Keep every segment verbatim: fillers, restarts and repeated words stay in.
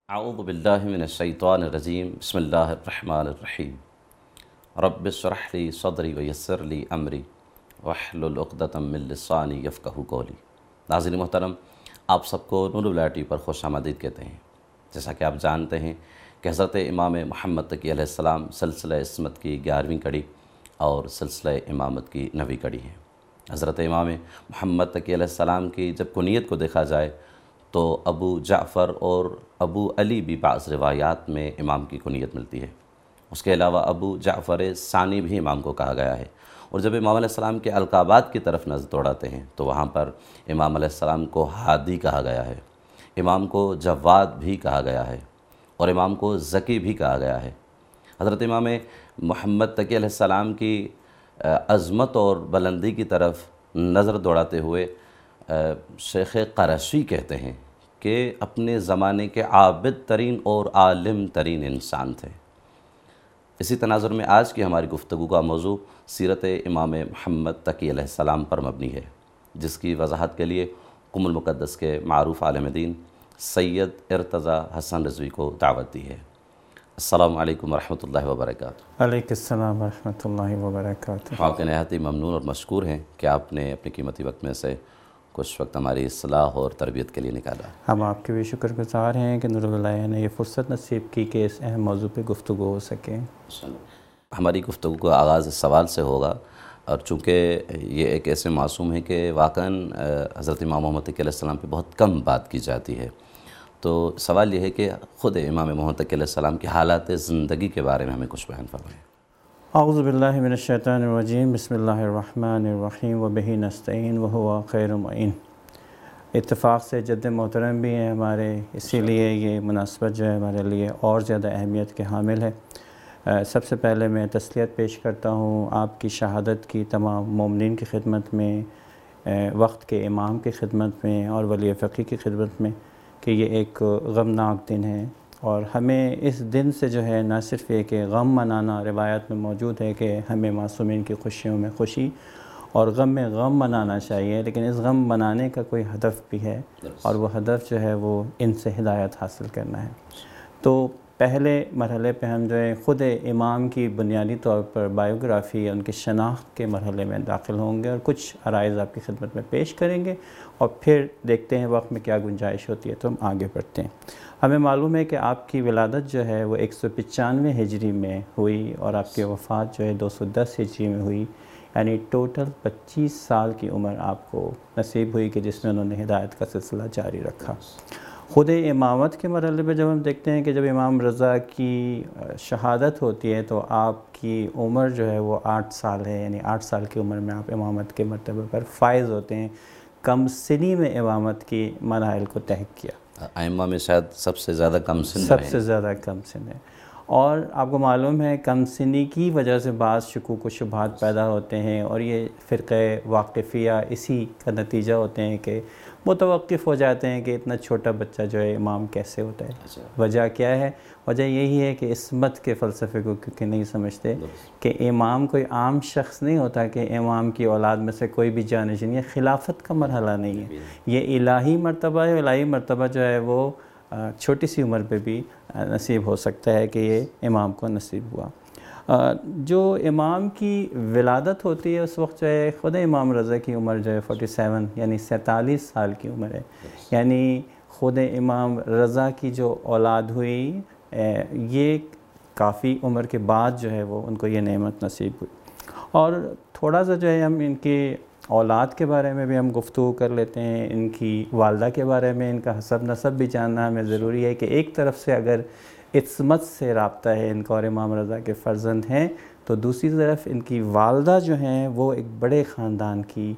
اعوذ باللہ من الشیطان الرجیم بسم اللہ الرحمن الرحیم رب اشرح لی صدری ویسر لی امری واحلل عقدۃ من لسانی یفقہوا قولی۔ ناظرین محترم، آپ سب کو نور الہدایہ ٹی وی پر خوش آمدید کہتے ہیں۔ جیسا کہ آپ جانتے ہیں کہ حضرت امام محمد تقی علیہ السلام سلسلہ عصمت کی گیارہویں کڑی اور سلسلہ امامت کی نویں کڑی ہے۔ حضرت امام محمد تقی علیہ السلام کی جب کنیت کو دیکھا جائے تو ابو جعفر اور ابو علی بھی بعض روایات میں امام کی کنیت ملتی ہے۔ اس کے علاوہ ابو جعفر ثانی بھی امام کو کہا گیا ہے، اور جب امام علیہ السلام کے القابات کی طرف نظر دوڑاتے ہیں تو وہاں پر امام علیہ السلام کو ہادی کہا گیا ہے، امام کو جواد بھی کہا گیا ہے، اور امام کو ذکی بھی کہا گیا ہے۔ حضرت امام محمد تقی علیہ السلام کی عظمت اور بلندی کی طرف نظر دوڑاتے ہوئے شیخ قرشی کہتے ہیں کہ اپنے زمانے کے عابد ترین اور عالم ترین انسان تھے۔ اسی تناظر میں آج کی ہماری گفتگو کا موضوع سیرت امام محمد تقی علیہ السلام پر مبنی ہے، جس کی وضاحت کے لیے قم المقدس کے معروف عالم دین سید ارتضیٰ حسن رضوی کو دعوت دی ہے۔ السلام علیکم ورحمۃ اللہ وبرکاتہ۔ علیکم السلام ورحمۃ اللہ وبرکاتہ۔ آپ کے نہایت ہی ممنون اور مشکور ہیں کہ آپ نے اپنے قیمتی وقت میں سے کچھ وقت ہماری اصلاح اور تربیت کے لیے نکالا۔ ہم آپ کے بھی شکر گزار ہیں کہ نور الہدایہ نے یہ فرصت نصیب کی کہ اس اہم موضوع پہ گفتگو ہو سکے۔ ہماری گفتگو کا آغاز اس سوال سے ہوگا، اور چونکہ یہ ایک ایسے معصوم ہے کہ واقعاً حضرت امام محمد تقی علیہ السلام پہ بہت کم بات کی جاتی ہے، تو سوال یہ ہے کہ خود امام محمد تقی علیہ السلام کی حالات زندگی کے بارے میں ہمیں کچھ بیان فرمائیں۔ اعوذ باللہ من الشیطان الرجیم، بسم اللہ الرحمن الرحیم وبہ نستعین وہو خیر معین۔ اتفاق سے جد محترم بھی ہیں ہمارے، اسی لیے یہ مناسبت جو ہے ہمارے لیے اور زیادہ اہمیت کے حامل ہے۔ سب سے پہلے میں تسلیت پیش کرتا ہوں آپ کی شہادت کی تمام مومنین کی خدمت میں، وقت کے امام کی خدمت میں اور ولی فقی کی خدمت میں، کہ یہ ایک غمناک دن ہے، اور ہمیں اس دن سے جو ہے نہ صرف یہ کہ غم منانا، روایت میں موجود ہے کہ ہمیں معصومین کی خوشیوں میں خوشی اور غم میں غم منانا چاہیے، لیکن اس غم منانے کا کوئی ہدف بھی ہے، اور وہ ہدف جو ہے وہ ان سے ہدایت حاصل کرنا ہے۔ تو پہلے مرحلے پہ ہم جو ہے خود امام کی بنیادی طور پر بائیوگرافی، ان کی شناخت کے مرحلے میں داخل ہوں گے، اور کچھ عرائض آپ کی خدمت میں پیش کریں گے، اور پھر دیکھتے ہیں وقت میں کیا گنجائش ہوتی ہے تو ہم آگے بڑھتے ہیں۔ ہمیں معلوم ہے کہ آپ کی ولادت جو ہے وہ ایک سو پچانوے ہجری میں ہوئی، اور آپ کی وفات جو ہے دو سو دس ہجری میں ہوئی، یعنی ٹوٹل پچیس سال کی عمر آپ کو نصیب ہوئی کہ جس میں انہوں نے ہدایت کا سلسلہ جاری رکھا۔ خود امامت کے مرحلے پہ جب ہم دیکھتے ہیں کہ جب امام رضا کی شہادت ہوتی ہے تو آپ کی عمر جو ہے وہ آٹھ سال ہے، یعنی آٹھ سال کی عمر میں آپ امامت کے مرتبے پر فائز ہوتے ہیں۔ کم سنی میں امامت کی مراحل کو طے کیا۔ ائمہ میں شاید سب سے زیادہ کم سن سب سے زیادہ کم سن ہے، اور آپ کو معلوم ہے کم سنی کی وجہ سے بعض شکوک و شبہات پیدا ہوتے ہیں، اور یہ فرقہ واقفیہ اسی کا نتیجہ ہوتے ہیں کہ متوقف ہو جاتے ہیں کہ اتنا چھوٹا بچہ جو ہے امام کیسے ہوتا ہے۔ وجہ کیا ہے؟ وجہ یہی ہے کہ عصمت کے فلسفے کو کیونکہ نہیں سمجھتے کہ امام کوئی عام شخص نہیں ہوتا، کہ امام کی اولاد میں سے کوئی بھی جانشین، یہ خلافت کا مرحلہ نہیں ہے، یہ الہی مرتبہ ہے۔ الہی مرتبہ جو ہے وہ چھوٹی سی عمر پہ بھی نصیب ہو سکتا ہے کہ یہ امام کو نصیب ہوا۔ جو امام کی ولادت ہوتی ہے اس وقت جو ہے خود امام رضا کی عمر جو ہے فورٹی سیون یعنی سینتالیس سال کی عمر ہے، یعنی خود امام رضا کی جو اولاد ہوئی یہ کافی عمر کے بعد جو ہے وہ ان کو یہ نعمت نصیب ہوئی۔ اور تھوڑا سا جو ہے ہم ان کی اولاد کے بارے میں بھی ہم گفتگو کر لیتے ہیں، ان کی والدہ کے بارے میں، ان کا حسب نسب بھی جاننا ہمیں ضروری ہے کہ ایک طرف سے اگر عصمت سے رابطہ ہے ان کا اور امام رضا کے فرزند ہیں، تو دوسری طرف ان کی والدہ جو ہیں وہ ایک بڑے خاندان کی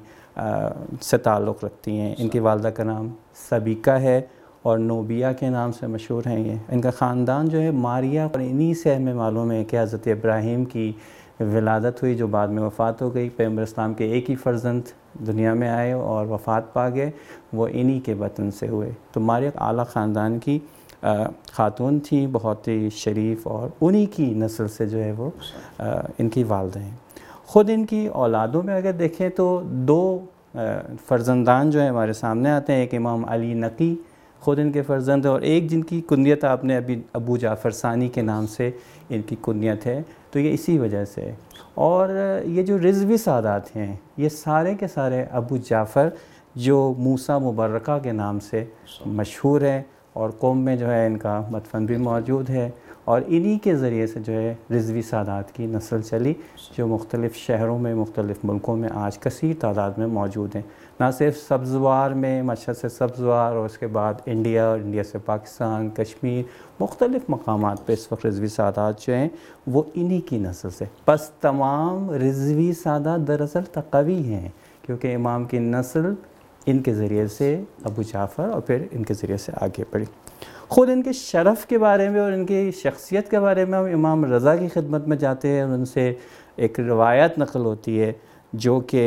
سے تعلق رکھتی ہیں۔ ان کی والدہ کا نام سبیکہ ہے اور نوبیہ کے نام سے مشہور ہیں یہ۔ ان کا خاندان جو ہے ماریہ، اور انہی سے ہمیں معلوم ہے کہ حضرت ابراہیم کی ولادت ہوئی جو بعد میں وفات ہو گئی۔ پیغمبر اسلام کے ایک ہی فرزند دنیا میں آئے اور وفات پا گئے، وہ انہی کے بطن سے ہوئے۔ تو ماریہ اعلیٰ خاندان کی خاتون تھی، بہت ہی شریف، اور انہی کی نسل سے جو ہے وہ ان کی والدہ ہیں۔ خود ان کی اولادوں میں اگر دیکھیں تو دو فرزندان جو ہیں ہمارے سامنے آتے ہیں، ایک امام علی نقی خود ان کے فرزند ہیں، اور ایک جن کی کنیت آپ نے ابھی ابو جعفر ثانی کے نام سے ان کی کنیت ہے، تو یہ اسی وجہ سے ہے۔ اور یہ جو رضوی سادات ہیں یہ سارے کے سارے ابو جعفر جو موسیٰ مبرکہ کے نام سے مشہور ہے، اور قوم میں جو ہے ان کا مدفن بھی موجود ہے، اور انہی کے ذریعے سے جو ہے رضوی سادات کی نسل چلی، جو مختلف شہروں میں مختلف ملکوں میں آج کثیر تعداد میں موجود ہیں، نہ صرف سبزوار میں، مشہد سے سبزوار، اور اس کے بعد انڈیا، اور انڈیا سے پاکستان، کشمیر، مختلف مقامات پہ اس وقت رضوی سادات جو ہیں وہ انہی کی نسل سے۔ پس تمام رضوی سادات دراصل تقوی ہیں، کیونکہ امام کی نسل ان کے ذریعے سے ابو جعفر اور پھر ان کے ذریعے سے آگے بڑھی۔ خود ان کے شرف کے بارے میں اور ان کی شخصیت کے بارے میں ہم امام رضا کی خدمت میں جاتے ہیں، اور ان سے ایک روایت نقل ہوتی ہے جو کہ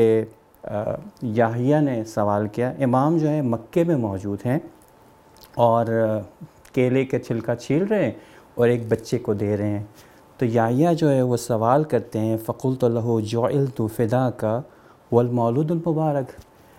یحییٰ نے سوال کیا۔ امام جو ہے مکے میں موجود ہیں اور کیلے کا چھلکا چھیل رہے ہیں اور ایک بچے کو دے رہے ہیں، تو یحییٰ جو ہے وہ سوال کرتے ہیں، فَقُلْتُ لَهُ جُعِلْتُ فِدَاكَ وَالْمَوْلُودُ الْمُبَارَكُ۔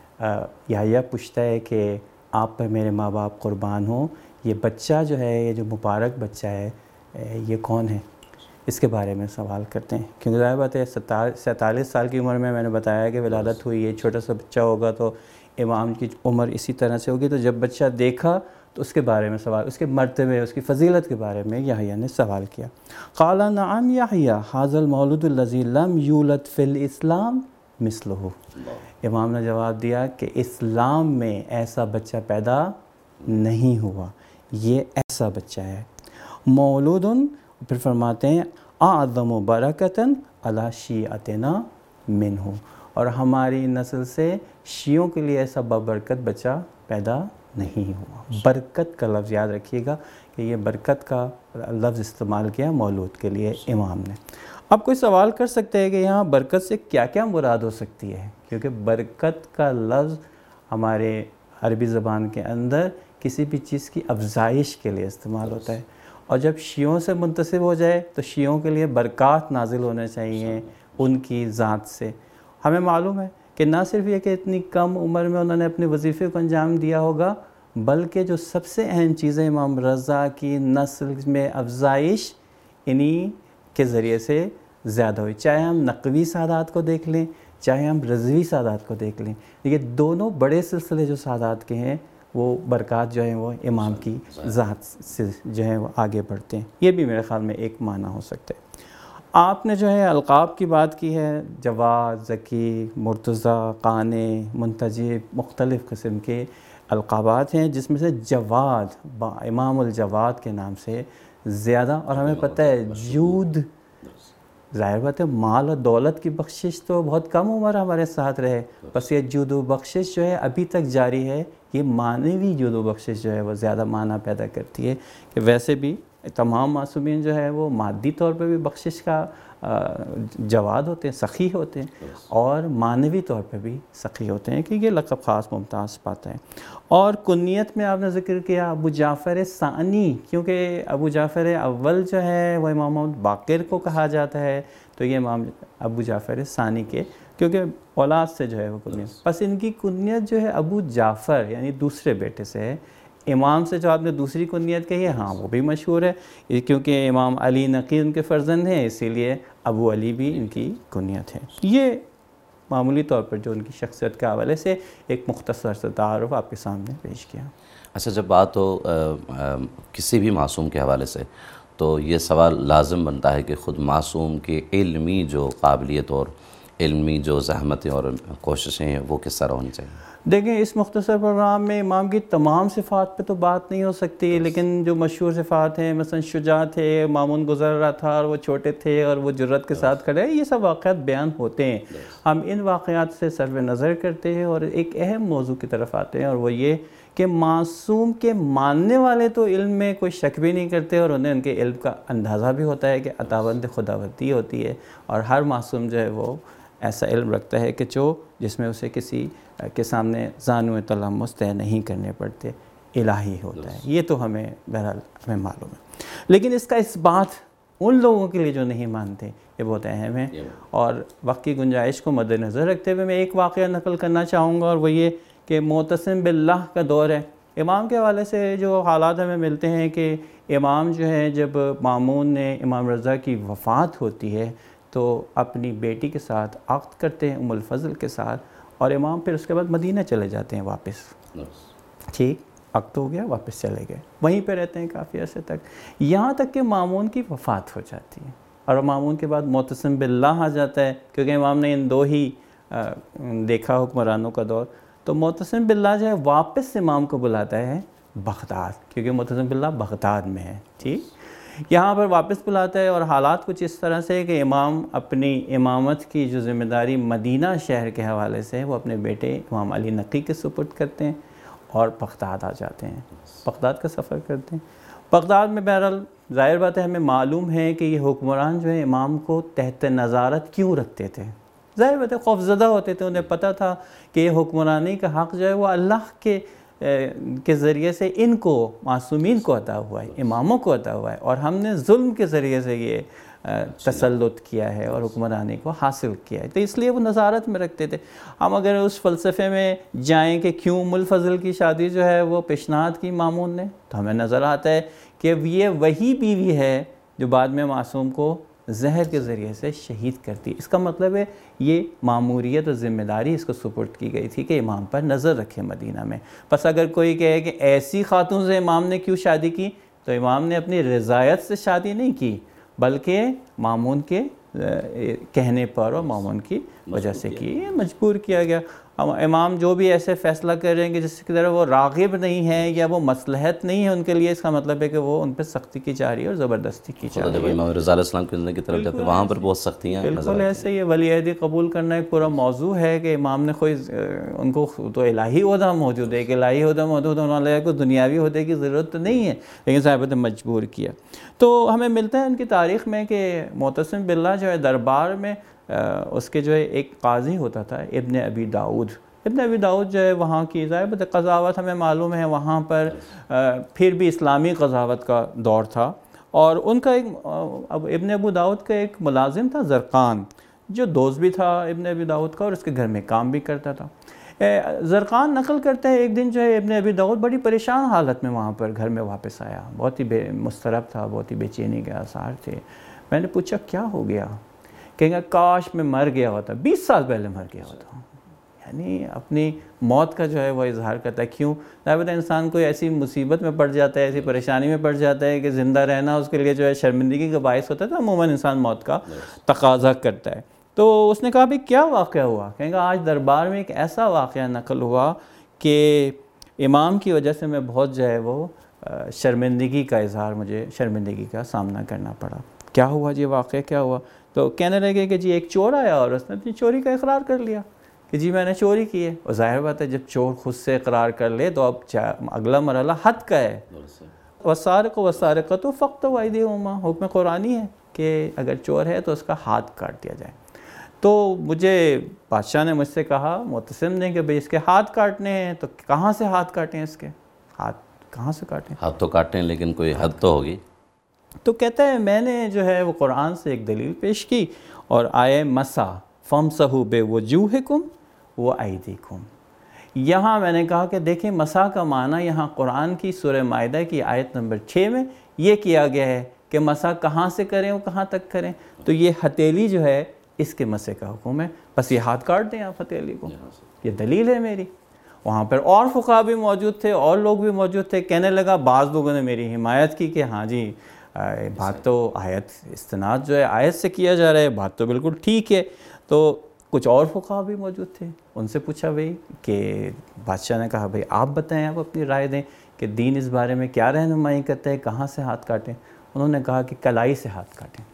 یحییٰ پوچھتا ہے کہ آپ پر میرے ماں باپ قربان ہوں، یہ بچہ جو ہے، یہ جو مبارک بچہ ہے، یہ کون ہے؟ اس کے بارے میں سوال کرتے ہیں، کیونکہ ظاہر بات ہے سینتالیس سال کی عمر میں میں نے بتایا کہ ولادت ہوئی ہے، چھوٹا سا بچہ ہوگا تو امام کی عمر اسی طرح سے ہوگی، تو جب بچہ دیکھا تو اس کے بارے میں سوال، اس کے مرتبے، اس کی فضیلت کے بارے میں یحییٰ نے سوال کیا۔ قال نعم یحییٰ ھذا المولود الذی لم یولد فی الاسلام مثلہ۔ امام نے جواب دیا کہ اسلام میں ایسا بچہ پیدا نہیں ہوا، یہ ایسا بچہ ہے۔ مولود، پھر فرماتے ہیں اعظم برکتاً علی شیعتنا منہ، اور ہماری نسل سے شیعوں کے لیے ایسا بابرکت بچہ پیدا نہیں ہوا۔ برکت کا لفظ یاد رکھیے گا کہ یہ برکت کا لفظ استعمال کیا مولود کے لیے امام نے۔ اب کوئی سوال کر سکتے ہیں کہ یہاں برکت سے کیا کیا مراد ہو سکتی ہے، کیونکہ برکت کا لفظ ہمارے عربی زبان کے اندر کسی بھی چیز کی افزائش کے لیے استعمال ہوتا ہے، اور جب شیعوں سے منتسب ہو جائے تو شیعوں کے لیے برکات نازل ہونے چاہیے ان کی ذات سے۔ ہمیں معلوم ہے کہ نہ صرف یہ کہ اتنی کم عمر میں انہوں نے اپنے وظیفے کو انجام دیا ہوگا، بلکہ جو سب سے اہم چیزیں امام رضا کی نسل میں افزائش انہی کے ذریعے سے زیادہ ہوئی، چاہے ہم نقوی سادات کو دیکھ لیں، چاہے ہم رضوی سادات کو دیکھ لیں، یہ دونوں بڑے سلسلے جو سادات کے ہیں وہ برکات جو ہیں وہ امام کی ذات سے جو ہے وہ آگے بڑھتے ہیں۔ یہ بھی میرے خیال میں ایک معنی ہو سکتا ہے۔ آپ نے جو ہے القاب کی بات کی ہے، جواد، ذکی، مرتضیٰ، قانع، منتجب، مختلف قسم کے القابات ہیں، جس میں سے جواد با امام الجواد کے نام سے زیادہ، اور ہمیں پتہ ہے جود، ظاہر بات ہے مال و دولت کی بخشش تو بہت کم عمر ہمارے ساتھ رہے، بس یہ جود و بخشش جو ہے ابھی تک جاری ہے، یہ معنوی جود و بخشش جو ہے وہ زیادہ معنی پیدا کرتی ہے، کہ ویسے بھی تمام معصومین جو ہے وہ مادی طور پہ بھی بخشش کا جواد ہوتے ہیں، سخی ہوتے ہیں، اور معنوی طور پہ بھی سخی ہوتے ہیں، کہ یہ لقب خاص ممتاز پاتا ہے۔ اور کنیت میں آپ نے ذکر کیا ابو جعفر ثانی، کیونکہ ابو جعفر اول جو ہے وہ امام محمد باقر کو کہا جاتا ہے، تو یہ امام ابو جعفر ثانی کے کیونکہ اولاد سے جو ہے وہ کنیت، پس ان کی کنیت جو ہے ابو جعفر یعنی دوسرے بیٹے سے ہے۔ امام سے جو آپ نے دوسری کنیت کہی ہے، ہاں وہ بھی مشہور ہے، کیونکہ امام علی نقی ان کے فرزند ہیں، اسی لیے ابو علی بھی ان کی کنیت ہے۔ یہ معمولی طور پر جو ان کی شخصیت کے حوالے سے ایک مختصر سا تعارف آپ کے سامنے پیش کیا۔ اچھا، جب بات ہو کسی بھی معصوم کے حوالے سے تو یہ سوال لازم بنتا ہے کہ خود معصوم کی علمی جو قابلیت اور علمی جو زحمتیں اور کوششیں ہیں وہ کس طرح ہونی چاہیے؟ دیکھیں، اس مختصر پروگرام میں امام کی تمام صفات پہ تو بات نہیں ہو سکتی، لیکن جو مشہور صفات ہیں، مثلا شجاع تھے، مامون گزر رہا تھا اور وہ چھوٹے تھے اور وہ جرت کے ساتھ کھڑے، یہ سب واقعات بیان ہوتے ہیں۔ ہم ان واقعات سے صرف نظر کرتے ہیں اور ایک اہم موضوع کی طرف آتے ہیں، اور وہ یہ کہ معصوم کے ماننے والے تو علم میں کوئی شک بھی نہیں کرتے، اور انہیں ان کے علم کا اندازہ بھی ہوتا ہے کہ عطاوند خداوندی ہوتی ہے، اور ہر معصوم جو ہے وہ ایسا علم رکھتا ہے کہ جو جس میں اسے کسی کے سامنے زانو تلمس طے نہیں کرنے پڑتے، الہی ہوتا ہے۔ یہ تو ہمیں بہرحال ہمیں معلوم ہے، لیکن اس کا اس بات ان لوگوں کے لیے جو نہیں مانتے یہ بہت اہم ہے، اور وقت کی گنجائش کو مد نظر رکھتے ہوئے میں ایک واقعہ نقل کرنا چاہوں گا، اور وہ یہ کہ معتصم باللہ کا دور ہے، امام کے حوالے سے جو حالات ہمیں ملتے ہیں کہ امام جو ہے جب مامون نے امام رضا کی وفات ہوتی ہے تو اپنی بیٹی کے ساتھ عقد کرتے ہیں ام الفضل کے ساتھ، اور امام پھر اس کے بعد مدینہ چلے جاتے ہیں واپس. ٹھیک، عقد ہو گیا، واپس چلے گئے، وہیں پہ رہتے ہیں کافی عرصے تک، یہاں تک کہ مامون کی وفات ہو جاتی ہے. اور مامون کے بعد معتصم باللہ آ جاتا ہے، کیونکہ امام نے ان دو ہی دیکھا حکمرانوں کا دور. تو معتصم باللہ جو ہے واپس امام کو بلاتا ہے بغداد، کیونکہ معتصم باللہ بغداد میں ہے. ٹھیک، یہاں پر واپس بلاتا ہے، اور حالات کچھ اس طرح سے کہ امام اپنی امامت کی جو ذمہ داری مدینہ شہر کے حوالے سے وہ اپنے بیٹے امام علی نقی کے سپرد کرتے ہیں اور بغداد آ جاتے ہیں، بغداد کا سفر کرتے ہیں. بغداد میں بہرحال ظاہر بات ہے ہمیں معلوم ہے کہ یہ حکمران جو ہے امام کو تحت نظارت کیوں رکھتے تھے. ظاہر بات ہے خوف زدہ ہوتے تھے، انہیں پتہ تھا کہ یہ حکمرانی کا حق جو ہے وہ اللہ کے کے ذریعے سے ان کو معصومین کو عطا ہوا ہے، اماموں کو عطا ہوا ہے، اور ہم نے ظلم کے ذریعے سے یہ تسلط کیا ہے اور حکمرانی کو حاصل کیا ہے، تو اس لیے وہ نظارت میں رکھتے تھے. ہم اگر اس فلسفے میں جائیں کہ کیوں ام الفضل کی شادی جو ہے وہ پیشنہاد کی مامون نے، تو ہمیں نظر آتا ہے کہ یہ وہی بیوی ہے جو بعد میں معصوم کو زہر کے ذریعے سے شہید کرتی. اس کا مطلب ہے یہ ماموریت اور ذمہ داری اس کو سپرد کی گئی تھی کہ امام پر نظر رکھے مدینہ میں. پس اگر کوئی کہے کہ ایسی خاتون سے امام نے کیوں شادی کی، تو امام نے اپنی رضایت سے شادی نہیں کی، بلکہ مامون کے کہنے پر اور مامون کی وجہ سے کی، مجبور کیا گیا. امام جو بھی ایسے فیصلہ کر رہے ہیں کہ جس کی طرح وہ راغب نہیں ہے یا وہ مصلحت نہیں ہے ان کے لیے، اس کا مطلب ہے کہ وہ ان پہ سختی کی جا رہی ہے اور زبردستی کی جا رہی ہے. امام رضا علیہ السلام کی زندگی کی طرف جاتے وہاں پر بہت سختیاں ہیں. بالکل ایسے ہی ولی عہدی قبول کرنا ایک پورا موضوع ہے کہ امام نے کوئی ان کو تو الہی عہدہ موجود ہے، ایک الہی عہدہ موجود ہونے والے کو دنیاوی عہدے کی ضرورت تو نہیں ہے، لیکن صاحب نے مجبور کیا. تو ہمیں ملتا ہے ان کی تاریخ میں کہ معتصم باللہ جو ہے دربار میں اس کے جو ہے ایک قاضی ہوتا تھا ابن ابی داؤد. ابن ابی داؤد جو ہے وہاں کی ظاہر قضاوت ہمیں معلوم ہے، وہاں پر پھر بھی اسلامی قضاوت کا دور تھا، اور ان کا ایک اب ابن ابو داؤد کا ایک ملازم تھا زرقان، جو دوست بھی تھا ابن ابی داؤد کا اور اس کے گھر میں کام بھی کرتا تھا. زرقان نقل کرتے ہیں ایک دن جو ہے ابن ابی داؤد بڑی پریشان حالت میں وہاں پر گھر میں واپس آیا، بہت ہی بے مضطرب تھا، بہت ہی بے چینی کے آثار تھے. میں نے پوچھا کیا ہو گیا؟ کہیں گا کاش میں مر گیا ہوتا، بیس سال پہلے مر گیا ہوتا. یعنی اپنی موت کا جو ہے وہ اظہار کرتا ہے. کیوں؟ ظاہر ہے انسان کوئی ایسی مصیبت میں پڑ جاتا ہے، ایسی پریشانی میں پڑ جاتا ہے کہ زندہ رہنا اس کے لیے جو ہے شرمندگی کا باعث ہوتا ہے، تو عموماً انسان موت کا تقاضا کرتا ہے. تو اس نے کہا بھی کیا واقعہ ہوا؟ کہیں گا آج دربار میں ایک ایسا واقعہ نقل ہوا کہ امام کی وجہ سے میں بہت جو ہے وہ شرمندگی کا اظہار، مجھے شرمندگی کا سامنا کرنا پڑا. کیا ہوا جی واقعہ کیا ہوا؟ تو کہنے لگے کہ جی ایک چور آیا اور اس نے اپنی چوری کا اقرار کر لیا کہ جی میں نے چوری کی ہے. اور ظاہر بات ہے جب چور خود سے اقرار کر لے تو اب اگلا مرحلہ حد کا ہے. وَالسَّارِقُ وَالسَّارِقَةُ فَاقْطَعُوا أَيْدِيَهُمَا، حکم قرآنی ہے کہ اگر چور ہے تو اس کا ہاتھ کاٹ دیا جائے. تو مجھے بادشاہ نے مجھ سے کہا معتصم نے کہ بھئی اس کے ہاتھ کاٹنے ہیں، تو کہاں سے ہاتھ کاٹیں؟ اس کے ہاتھ کہاں سے کاٹیں؟ ہاتھ تو کاٹیں لیکن کوئی حد تو ہوگی. تو کہتا ہے میں نے جو ہے وہ قرآن سے ایک دلیل پیش کی اور آئے مسا فَامْسَحُوا بِوُجُوهِكُمْ وَأَيْدِيكُمْ. یہاں میں نے کہا کہ دیکھیں مسا کا معنی یہاں قرآن کی سورہ مائدہ کی آیت نمبر چھ میں یہ کیا گیا ہے کہ مسا کہاں سے کریں اور کہاں تک کریں. تو یہ ہتھیلی جو ہے اس کے مسے کا حکم ہے، بس یہ ہاتھ کاٹ دیں آپ ہتھیلی کو، یہ دلیل ہے میری. وہاں پر اور فقہا بھی موجود تھے اور لوگ بھی موجود تھے. کہنے لگا بعض لوگوں نے میری حمایت کی کہ ہاں جی بات تو آیت استناد جو ہے آیت سے کیا جا رہا ہے، بات تو بالکل ٹھیک ہے. تو کچھ اور فقہا بھی موجود تھے، ان سے پوچھا بھئی کہ بادشاہ نے کہا بھئی آپ بتائیں، آپ اپنی رائے دیں کہ دین اس بارے میں کیا رہنمائی کرتا ہے، کہاں سے ہاتھ کاٹیں. انہوں نے کہا کہ کلائی سے ہاتھ کاٹیں.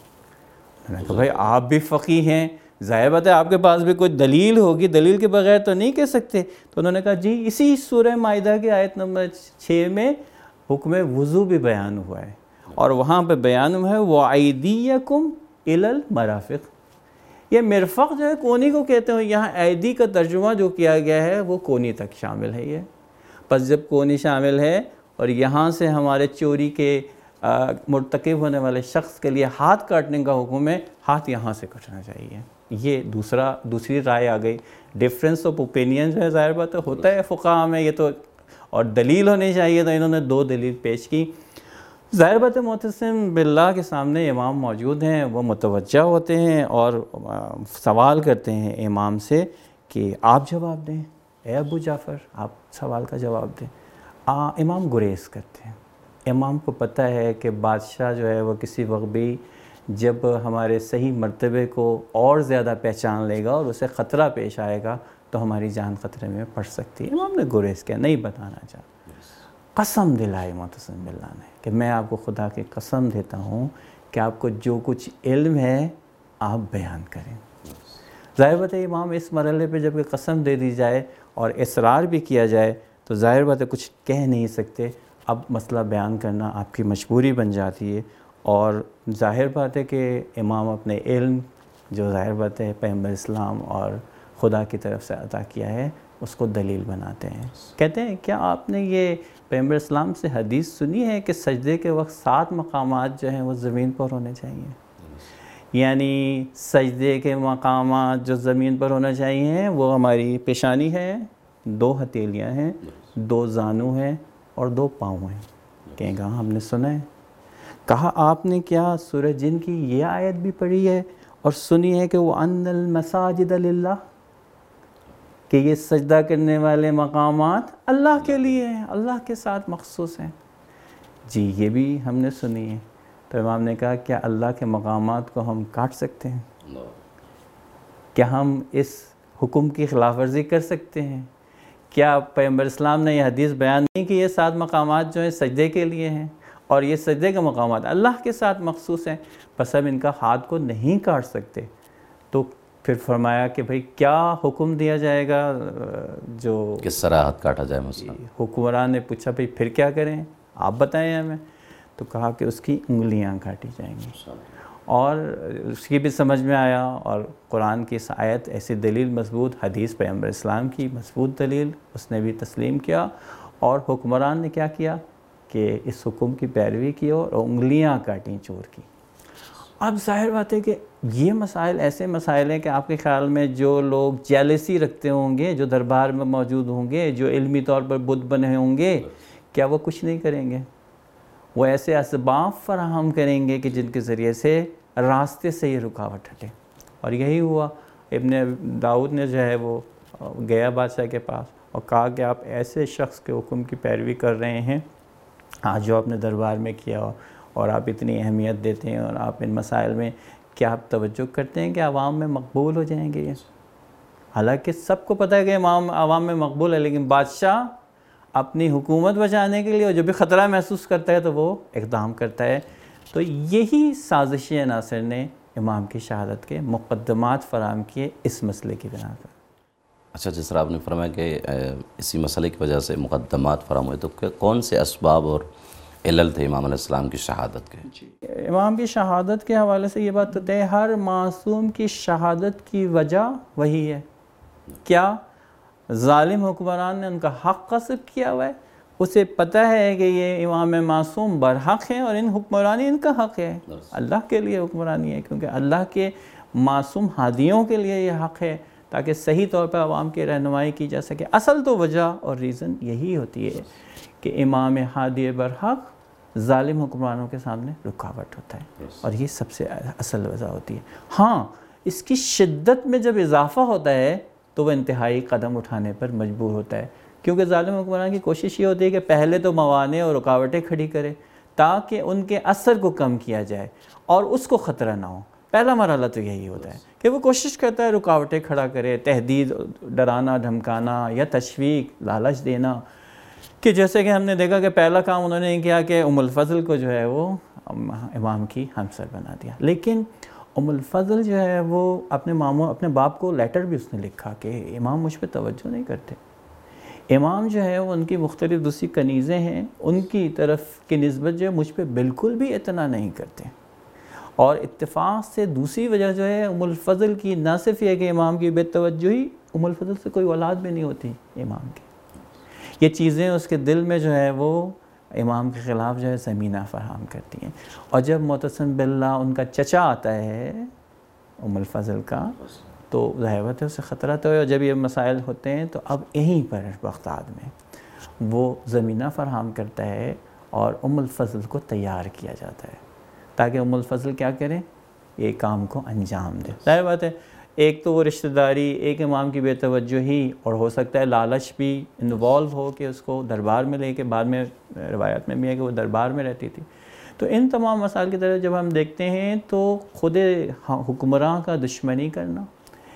میں نے کہا بھئی آپ بھی فقیہ ہیں، ظاہر بات ہے آپ کے پاس بھی کوئی دلیل ہوگی، دلیل کے بغیر تو نہیں کہہ سکتے. تو انہوں نے کہا جی اسی سورہ مائدہ کی آیت نمبر چھ میں حکم وضو بھی بیان ہوا ہے، اور وہاں پہ بیان ہوا ہے وَأَيْدِيَكُمْ إِلَى الْمَرَافِقِ. یہ مرفق جو ہے کونی کو کہتے ہیں، یہاں ایدی کا ترجمہ جو کیا گیا ہے وہ کونی تک شامل ہے. یہ پس جب کونی شامل ہے اور یہاں سے ہمارے چوری کے مرتکب ہونے والے شخص کے لیے ہاتھ کاٹنے کا حکم ہے، ہاتھ یہاں سے کٹنا چاہیے. یہ دوسرا دوسری رائے آ گئی. ڈفرینس آف اوپینین جو ہے ظاہر بات ہوتا ہے فقہا میں، یہ تو اور دلیل ہونی چاہیے تو انہوں نے دو دلیل پیش کی۔ ظاہر بات ہے معتصم باللہ کے سامنے امام موجود ہیں، وہ متوجہ ہوتے ہیں اور سوال کرتے ہیں امام سے کہ آپ جواب دیں، اے ابو جعفر آپ سوال کا جواب دیں۔ آ امام گریز کرتے ہیں۔ امام کو پتہ ہے کہ بادشاہ جو ہے وہ کسی وقت بھی جب ہمارے صحیح مرتبے کو اور زیادہ پہچان لے گا اور اسے خطرہ پیش آئے گا تو ہماری جان خطرے میں پڑ سکتی ہے۔ امام نے گریز کیا، نہیں بتانا چاہا۔ قسم دلائی معتصم باللہ نے کہ میں آپ کو خدا کی قسم دیتا ہوں کہ آپ کو جو کچھ علم ہے آپ بیان کریں۔ ظاہر بات ہے امام اس مرحلے پہ جب کہ قسم دے دی جائے اور اصرار بھی کیا جائے تو ظاہر بات ہے کچھ کہہ نہیں سکتے، اب مسئلہ بیان کرنا آپ کی مجبوری بن جاتی ہے۔ اور ظاہر بات ہے کہ امام اپنے علم جو ظاہر بات ہے پیغمبر اسلام اور خدا کی طرف سے عطا کیا ہے اس کو دلیل بناتے ہیں۔ کہتے ہیں کیا آپ نے یہ پیغمبر اسلام سے حدیث سنی ہے کہ سجدے کے وقت سات مقامات جو ہیں وہ زمین پر ہونے چاہیے؟ یعنی سجدے کے مقامات جو زمین پر ہونا چاہیے وہ ہماری پیشانی ہے، دو ہتھیلیاں ہیں، دو زانو ہیں اور دو پاؤں ہیں۔ کہیں گا ہم نے سنا ہے۔ کہا آپ نے کیا سورہ جن کی یہ آیت بھی پڑھی ہے اور سنی ہے کہ وہ ان المساجد للہ، کہ یہ سجدہ کرنے والے مقامات اللہ کے لیے ہیں، اللہ کے ساتھ مخصوص ہیں؟ جی یہ بھی ہم نے سنی ہے۔ تو امام نے کہا کیا اللہ کے مقامات کو ہم کاٹ سکتے ہیں؟ کیا ہم اس حکم کی خلاف ورزی کر سکتے ہیں؟ کیا پیغمبر اسلام نے یہ حدیث بیان نہیں کہ یہ سات مقامات جو ہیں سجدے کے لیے ہیں اور یہ سجدے کے مقامات اللہ کے ساتھ مخصوص ہیں، بس ہم ان کا ہاتھ کو نہیں کاٹ سکتے؟ تو پھر فرمایا کہ بھئی کیا حکم دیا جائے گا جو کس طرح ہاتھ کاٹا جائے مثلا؟ حکمران نے پوچھا بھئی پھر کیا کریں آپ بتائیں ہمیں؟ تو کہا کہ اس کی انگلیاں کاٹی جائیں گی۔ اور اس کی بھی سمجھ میں آیا اور قرآن کی اس آیت ایسی دلیل مضبوط، حدیث پیغمبر اسلام کی مضبوط دلیل اس نے بھی تسلیم کیا، اور حکمران نے کیا کیا کہ اس حکم کی پیروی کی اور انگلیاں کاٹیں چور کی۔ اب ظاہر بات ہے کہ یہ مسائل ایسے مسائل ہیں کہ آپ کے خیال میں جو لوگ جیلسی رکھتے ہوں گے، جو دربار میں موجود ہوں گے، جو علمی طور پر بت بنے ہوں گے، کیا وہ کچھ نہیں کریں گے؟ وہ ایسے اسباب فراہم کریں گے کہ جن کے ذریعے سے راستے سے یہ رکاوٹ ہٹے۔ اور یہی ہوا، ابن داؤد نے جو ہے وہ گیا بادشاہ کے پاس اور کہا کہ آپ ایسے شخص کے حکم کی پیروی کر رہے ہیں آج جو آپ نے دربار میں کیا اور آپ اتنی اہمیت دیتے ہیں اور آپ ان مسائل میں کیا آپ توجہ کرتے ہیں کہ عوام میں مقبول ہو جائیں گے یہ؟ حالانکہ سب کو پتہ ہے کہ امام عوام میں مقبول ہے، لیکن بادشاہ اپنی حکومت بچانے کے لیے اور جو بھی خطرہ محسوس کرتا ہے تو وہ اقدام کرتا ہے۔ تو یہی سازشی عناصر نے امام کی شہادت کے مقدمات فراہم کیے اس مسئلے کی بنا پر۔ اچھا جس طرح آپ نے فرمایا کہ اسی مسئلے کی وجہ سے مقدمات فراہم ہوئے، تو کون سے اسباب اور علل تھے امام علیہ السلام کی شہادت کے؟ امام کی شہادت کے حوالے سے یہ بات تو ہے، ہر معصوم کی شہادت کی وجہ وہی ہے۔ کیا ظالم حکمران نے ان کا حق غصب کیا ہوا ہے، اسے پتہ ہے کہ یہ امام معصوم برحق ہیں اور ان حکمرانی ان کا حق ہے، اللہ کے لیے حکمرانی ہے، کیونکہ اللہ کے معصوم ہادیوں کے لیے یہ حق ہے تاکہ صحیح طور پر عوام کی رہنمائی کی جا سکے۔ اصل تو وجہ اور ریزن یہی ہوتی ہے کہ امام ہادی برحق ظالم حکمرانوں کے سامنے رکاوٹ ہوتا ہے، اور یہ سب سے اصل وجہ ہوتی ہے۔ ہاں اس کی شدت میں جب اضافہ ہوتا ہے تو وہ انتہائی قدم اٹھانے پر مجبور ہوتا ہے، کیونکہ ظالم حکمران کی کوشش یہ ہوتی ہے کہ پہلے تو موانع اور رکاوٹیں کھڑی کرے تاکہ ان کے اثر کو کم کیا جائے اور اس کو خطرہ نہ ہو۔ پہلا مرحلہ تو یہی ہوتا ہے کہ وہ کوشش کرتا ہے رکاوٹیں کھڑا کرے، تہدید، ڈرانا دھمکانا یا تشویق، لالچ دینا، کہ جیسے کہ ہم نے دیکھا کہ پہلا کام انہوں نے کیا کہ ام الفضل کو جو ہے وہ امام کی ہمسر بنا دیا۔ لیکن ام الفضل جو ہے وہ اپنے ماموں اپنے باپ کو لیٹر بھی اس نے لکھا کہ امام مجھ پہ توجہ نہیں کرتے، امام جو ہے وہ ان کی مختلف دوسری کنیزیں ہیں ان کی طرف کی نسبت جو ہے مجھ پہ بالکل بھی اعتنا نہیں کرتے۔ اور اتفاق سے دوسری وجہ جو ہے ام الفضل کی نہ صرف یہ کہ امام کی بے توجہی، ام الفضل سے کوئی اولاد بھی نہیں ہوتی امام کی، یہ چیزیں اس کے دل میں جو ہے وہ امام کے خلاف جو ہے زمینہ فراہم کرتی ہیں۔ اور جب معتصم باللہ ان کا چچا آتا ہے ام الفضل کا تو ظاہر ہے اسے خطرہ تو ہے، اور جب یہ مسائل ہوتے ہیں تو اب یہیں پر بغداد میں وہ زمینہ فراہم کرتا ہے اور ام الفضل کو تیار کیا جاتا ہے تاکہ ام الفضل کیا کریں، یہ کام کو انجام دے۔ ظاہر بات ہے ایک تو وہ رشتہ داری، ایک امام کی بے توجہی، اور ہو سکتا ہے لالچ بھی انوالو ہو کہ اس کو دربار میں لے کے، بعد میں روایت میں بھی ہے کہ وہ دربار میں رہتی تھی۔ تو ان تمام مسائل کی طرف جب ہم دیکھتے ہیں تو خود حکمراں کا دشمنی کرنا،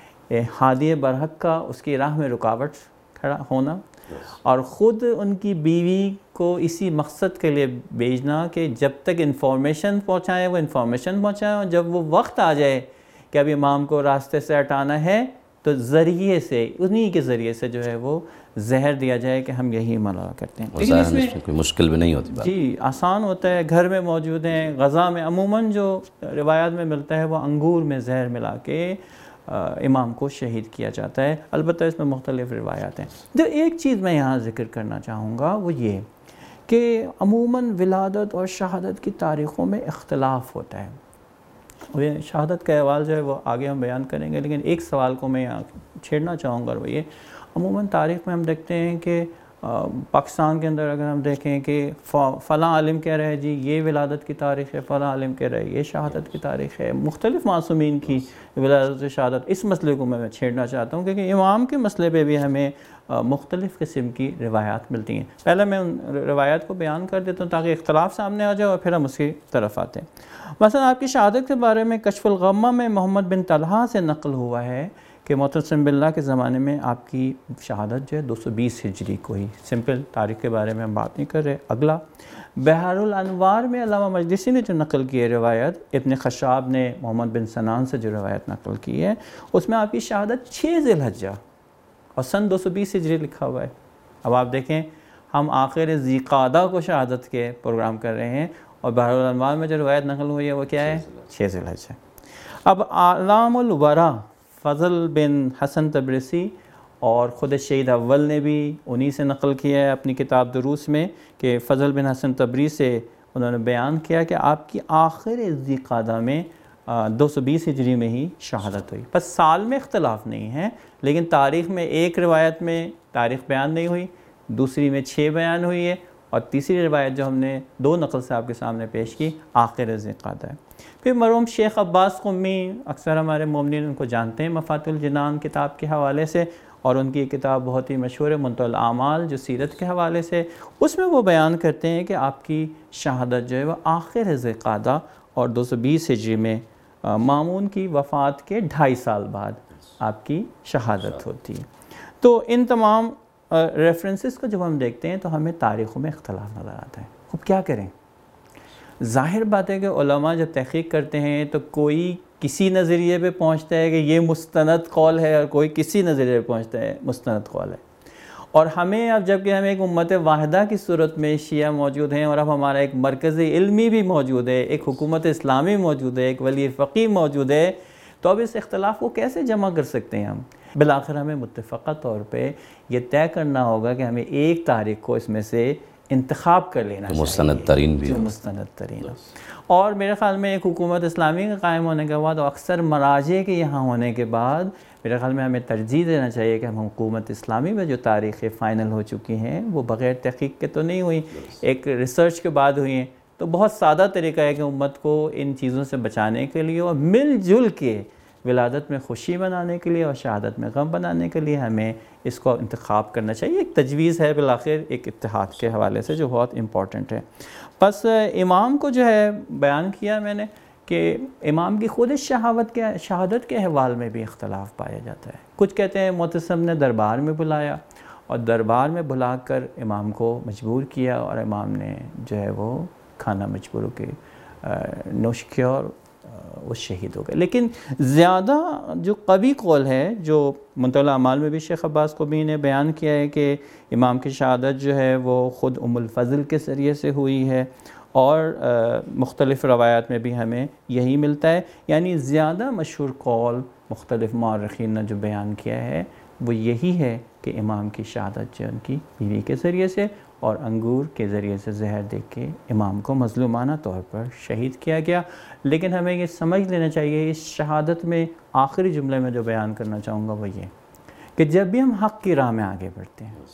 ہادی برحق کا اس کی راہ میں رکاوٹ کھڑا ہونا، اور خود ان کی بیوی کو اسی مقصد کے لیے بھیجنا کہ جب تک انفارمیشن پہنچائیں وہ انفارمیشن پہنچائیں، اور جب وہ وقت آ جائے کہ اب امام کو راستے سے ہٹانا ہے تو ذریعے سے، انہی کے ذریعے سے جو ہے وہ زہر دیا جائے کہ ہم یہی عمل کرتے ہیں۔ لیکن اس میں کوئی مشکل بھی نہیں ہوتی بات، جی آسان ہوتا ہے، گھر میں موجود ہیں، غذا میں عموماً جو روایات میں ملتا ہے وہ انگور میں زہر ملا کے امام کو شہید کیا جاتا ہے۔ البتہ اس میں مختلف روایات ہیں۔ جو ایک چیز میں یہاں ذکر کرنا چاہوں گا وہ یہ کہ عموماً ولادت اور شہادت کی تاریخوں میں اختلاف ہوتا ہے، اور یہ شہادت کا احوال جو ہے وہ آگے ہم بیان کریں گے، لیکن ایک سوال کو میں یہاں چھیڑنا چاہوں گا، اور وہ یہ عموماً تاریخ میں ہم دیکھتے ہیں کہ پاکستان کے اندر اگر ہم دیکھیں کہ فلاں عالم کہہ رہے ہیں جی یہ ولادت کی تاریخ ہے، فلاں عالم کہہ رہے ہیں یہ شہادت کی تاریخ ہے، مختلف معصومین کی ولادت و شہادت، اس مسئلے کو میں چھیڑنا چاہتا ہوں کیونکہ امام کے مسئلے پہ بھی ہمیں مختلف قسم کی روایات ملتی ہیں۔ پہلے میں ان روایات کو بیان کر دیتا ہوں تاکہ اختلاف سامنے آ جائے اور پھر ہم اس کی طرف آتے ہیں۔ مثلا آپ کی شہادت کے بارے میں کشف الغمہ میں محمد بن طلحہ سے نقل ہوا ہے کہ معتصم باللہ کے زمانے میں آپ کی شہادت جو ہے دو سو بیس ہجری کو ہی، سمپل تاریخ کے بارے میں ہم بات نہیں کر رہے۔ اگلا بحار الانوار میں علامہ مجلسی نے جو نقل کی ہے روایت، ابن خشاب نے محمد بن سنان سے جو روایت نقل کی ہے، اس میں آپ کی شہادت چھ ذی الحجہ اور سن دو سو بیس ہجری لکھا ہوا ہے۔ اب آپ دیکھیں ہم آخر ذی قعدہ کو شہادت کے پروگرام کر رہے ہیں، اور بحار الانوار میں جو روایت نقل ہوئی ہے وہ کیا ہے؟ چھ ذی الحجہ۔ اب اعلام الورا فضل بن حسن تبریسی اور خود شہید اول نے بھی انہی سے نقل کیا ہے اپنی کتاب دروس میں کہ فضل بن حسن تبریز سے انہوں نے بیان کیا کہ آپ کی آخر ذی قعدہ میں دو سو بیس ہجری میں ہی شہادت ہوئی۔ بس سال میں اختلاف نہیں ہے، لیکن تاریخ میں ایک روایت میں تاریخ بیان نہیں ہوئی، دوسری میں چھ بیان ہوئی ہے، اور تیسری روایت جو ہم نے دو نقل سے آپ کے سامنے پیش کی آخر ذی قعدہ ہے۔ پھر مرحوم شیخ عباس قمی، اکثر ہمارے مومنین ان کو جانتے ہیں مفاتیح الجنان کتاب کے حوالے سے، اور ان کی کتاب بہت ہی مشہور ہے منتهى الاعمال جو سیرت کے حوالے سے، اس میں وہ بیان کرتے ہیں کہ آپ کی شہادت جو ہے وہ آخر ذی قعدہ اور دو سو بیس ہجری میں مامون کی وفات کے ڈھائی سال بعد آپ کی شہادت ہوتی ہے۔ تو ان تمام ریفرنسز کو جب ہم دیکھتے ہیں تو ہمیں تاریخوں میں اختلاف نظر آتا ہے۔ اب کیا کریں؟ ظاہر بات ہے کہ علماء جب تحقیق کرتے ہیں تو کوئی کسی نظریے پہ پہنچتا ہے کہ یہ مستند قول ہے، اور کوئی کسی نظریے پہ پہنچتا ہے مستند قول ہے، اور ہمیں اب جب کہ ہم ایک امت واحدہ کی صورت میں شیعہ موجود ہیں، اور اب ہمارا ایک مرکز علمی بھی موجود ہے، ایک حکومت اسلامی موجود ہے، ایک ولی فقیہ موجود ہے، تو اب اس اختلاف کو کیسے جمع کر سکتے ہیں ہم؟ بالآخر ہمیں متفقہ طور پہ یہ طے کرنا ہوگا کہ ہمیں ایک تاریخ کو اس میں سے انتخاب کر لینا چاہیے، مستند ترین بھی جو مستند ترین ہو۔ اور میرے خیال میں ایک حکومت اسلامی کا قائم ہونے کے بعد، اور اکثر مراجع کے یہاں ہونے کے بعد، میرے خیال میں ہمیں ترجیح دینا چاہیے کہ ہم حکومت اسلامی میں جو تاریخیں فائنل ہو چکی ہیں وہ بغیر تحقیق کے تو نہیں ہوئی، ایک ریسرچ کے بعد ہوئی ہیں۔ تو بہت سادہ طریقہ ہے کہ امت کو ان چیزوں سے بچانے کے لیے اور مل جل کے ولادت میں خوشی بنانے کے لیے اور شہادت میں غم بنانے کے لیے ہمیں اس کو انتخاب کرنا چاہیے۔ ایک تجویز ہے بالآخر ایک اتحاد کے حوالے سے جو بہت امپورٹنٹ ہے۔ بس امام کو جو ہے بیان کیا میں نے کہ امام کی خود شہادت کے شہادت کے احوال میں بھی اختلاف پایا جاتا ہے۔ کچھ کہتے ہیں معتصم نے دربار میں بلایا اور دربار میں بلا کر امام کو مجبور کیا، اور امام نے جو ہے وہ کھانا مجبور ہو کے نوش کیا اور وہ شہید ہو گئے۔ لیکن زیادہ جو قوی قول ہے جو منتهى الاعمال میں بھی شیخ عباس قمی نے بیان کیا ہے کہ امام کی شہادت جو ہے وہ خود ام الفضل کے ذریعے سے ہوئی ہے، اور مختلف روایات میں بھی ہمیں یہی ملتا ہے، یعنی زیادہ مشہور قول مختلف مورخین نے جو بیان کیا ہے وہ یہی ہے کہ امام کی شہادت جو ان کی بیوی کے ذریعے سے اور انگور کے ذریعے سے زہر دے کے امام کو مظلومانہ طور پر شہید کیا گیا۔ لیکن ہمیں یہ سمجھ لینا چاہیے اس شہادت میں آخری جملے میں جو بیان کرنا چاہوں گا وہ یہ کہ جب بھی ہم حق کی راہ میں آگے بڑھتے ہیں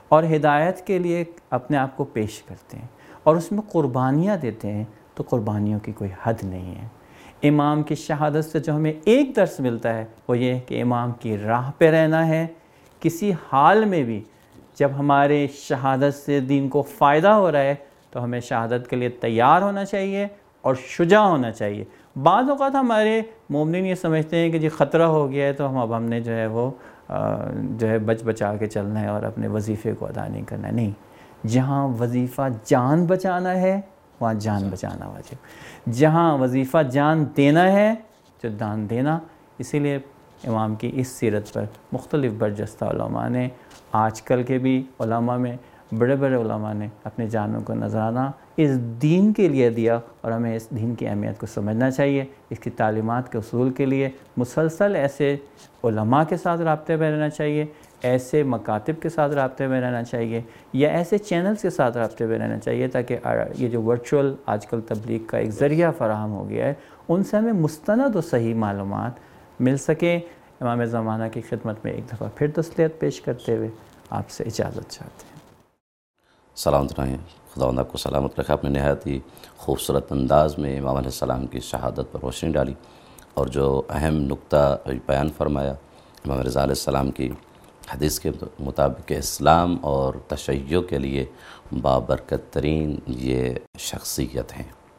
اور ہدایت کے لیے اپنے آپ کو پیش کرتے ہیں اور اس میں قربانیاں دیتے ہیں، تو قربانیوں کی کوئی حد نہیں ہے۔ امام کی شہادت سے جو ہمیں ایک درس ملتا ہے وہ یہ ہے کہ امام کی راہ پہ رہنا ہے، کسی حال میں بھی جب ہمارے شہادت سے دین کو فائدہ ہو رہا ہے تو ہمیں شہادت کے لیے تیار ہونا چاہیے اور شجاع ہونا چاہیے۔ بعض اوقات ہمارے مومنین یہ سمجھتے ہیں کہ جی خطرہ ہو گیا ہے تو ہم اب ہم نے جو ہے وہ جو ہے بچ بچا کے چلنا ہے اور اپنے وظیفے کو ادا نہیں کرنا ہے۔ نہیں، جہاں وظیفہ جان بچانا ہے وہاں جان بچانا واجب، جہاں وظیفہ جان دینا ہے جو دان دینا۔ اسی لیے امام کی اس سیرت پر مختلف برجستہ علماء نے، آج کل کے بھی علماء میں بڑے بڑے علماء نے اپنے جانوں کو نذرانہ اس دین کے لیے دیا، اور ہمیں اس دین کی اہمیت کو سمجھنا چاہیے۔ اس کی تعلیمات کے اصول کے لیے مسلسل ایسے علماء کے ساتھ رابطے میں رہنا چاہیے، ایسے مکاتب کے ساتھ رابطے میں رہنا چاہیے، یا ایسے چینلز کے ساتھ رابطے میں رہنا چاہیے تاکہ یہ جو ورچوئل آج کل تبلیغ کا ایک ذریعہ فراہم ہو گیا ہے ان سے ہمیں مستند و صحیح معلومات مل سکیں۔ امام زمانہ کی خدمت میں ایک دفعہ پھر تسلیت پیش کرتے ہوئے آپ سے اجازت چاہتے ہیں۔ سلامت رہیں، خداوند آپ کو سلامت رکھا۔ آپ نے نہایت ہی خوبصورت انداز میں امام علیہ السلام کی شہادت پر روشنی ڈالی، اور جو اہم نقطہ بیان فرمایا امام رضا علیہ السلام کی حدیث کے مطابق کہ اسلام اور تشیع کے لیے بابرکت ترین یہ شخصیت ہیں۔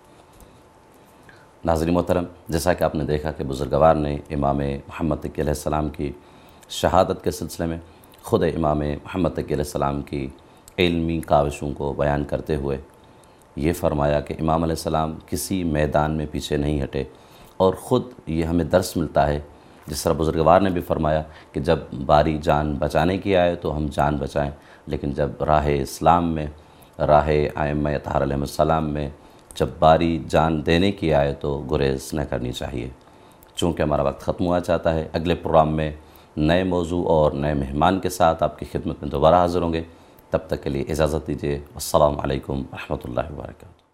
ناظرین محترم، جیسا کہ آپ نے دیکھا کہ بزرگوار نے امام محمد تقی علیہ السلام کی شہادت کے سلسلے میں خود امام محمد تقی علیہ السلام کی علمی کاوشوں کو بیان کرتے ہوئے یہ فرمایا کہ امام علیہ السلام کسی میدان میں پیچھے نہیں ہٹے، اور خود یہ ہمیں درس ملتا ہے جس طرح بزرگوار نے بھی فرمایا کہ جب باری جان بچانے کی آئے تو ہم جان بچائیں، لیکن جب راہ اسلام میں، راہ ائمہ اطہار علیہ السلام میں جب باری جان دینے کی آئے تو گریز نہ کرنی چاہیے۔ چونکہ ہمارا وقت ختم ہوا چاہتا ہے، اگلے پروگرام میں نئے موضوع اور نئے مہمان کے ساتھ آپ کی خدمت میں دوبارہ حاضر ہوں گے۔ تب تک کے لیے اجازت دیجیے۔ السلام علیکم ورحمۃ اللہ وبرکاتہ۔